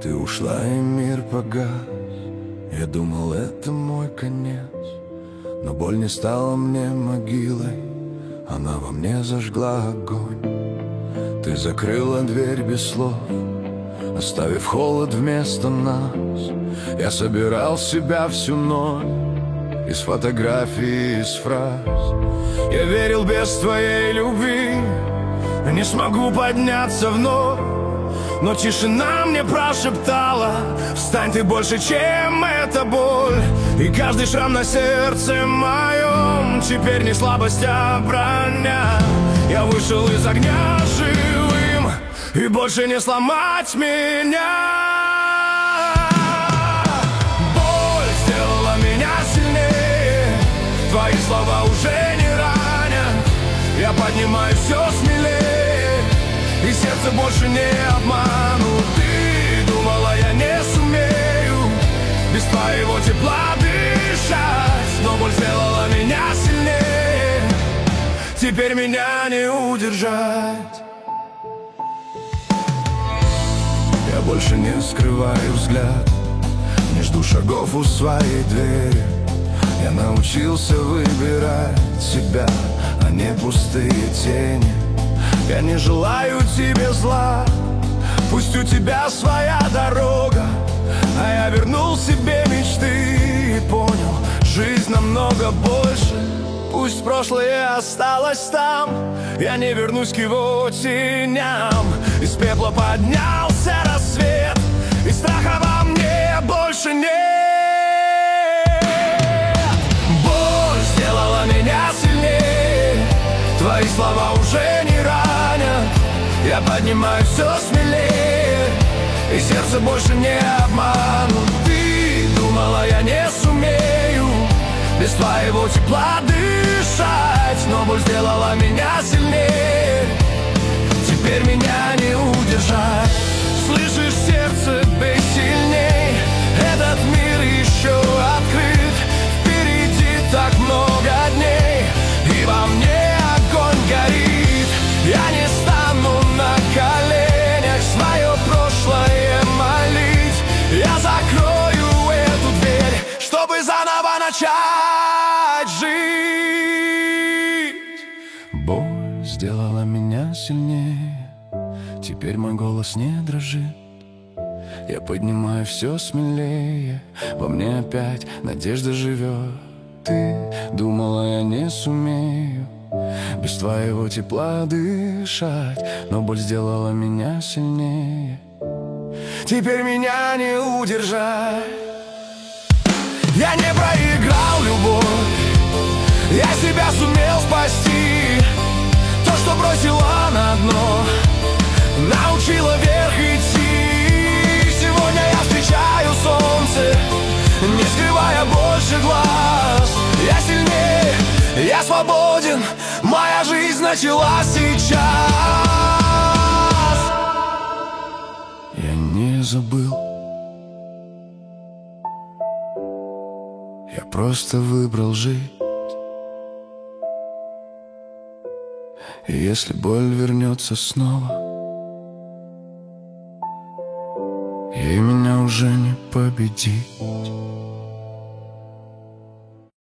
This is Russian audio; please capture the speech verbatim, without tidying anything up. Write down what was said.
Ты ушла, и мир погас. Я думал, это мой конец, но боль не стала мне могилой, она во мне зажгла огонь. Ты закрыла дверь без слов, оставив холод вместо нас. Я собирал себя всю ночь из фотографий, из фраз. Я верил, без твоей любви не смогу подняться вновь, но тишина мне прошептала: встань, ты больше, чем эта боль. И каждый шрам на сердце моем теперь не слабость, а броня. Я вышел из огня живым, и больше не сломать меня. Боль сделала меня сильнее, твои слова уже не ранят. Я поднимаюсь все смелее, и сердце больше не обману. Ты думала, я не сумею без твоего тепла дышать, но боль сделала меня сильнее, теперь меня не удержать. Я больше не скрываю взгляд, не жду шагов у своей двери. Я научился выбирать себя, а не пустые тени. Я не желаю тебе зла, пусть у тебя своя дорога, а я вернул себе мечты и понял, жизнь намного больше. Пусть прошлое осталось там, я не вернусь к его теням. Из пепла поднялся рассвет, и страха во мне больше нет. Боль сделала меня сильнее, твои слова уже не ранят. Я поднимаюсь все смелее, и сердце больше не обманут. Ты думала, я не сумею без твоего тепла дышать, но боль сделала меня сильнее, теперь меня не удержать. Слышишь, сердце, бей сильней, этот мир еще открыт. Впереди так много дней, и во мне огонь горит. Я не стану на коленях свое прошлое молить. Я закрою эту дверь, чтобы заново начать жить. Боль сделала меня сильнее, теперь мой голос не дрожит. Я поднимаю все смелее, во мне опять надежда живет. Ты думала, я не сумею без твоего тепла дышать, но боль сделала меня сильнее, теперь меня не удержать. Я не проиграл любовь, я себя сумел спасти. То, что бросила на дно, научила вверх идти. Сегодня я встречаю солнце, не скрывая больше глаз. Я сильнее, я свободен, моя жизнь началась сейчас. Я не забыл, я просто выбрал жить. И если боль вернется снова, ей меня уже не победить.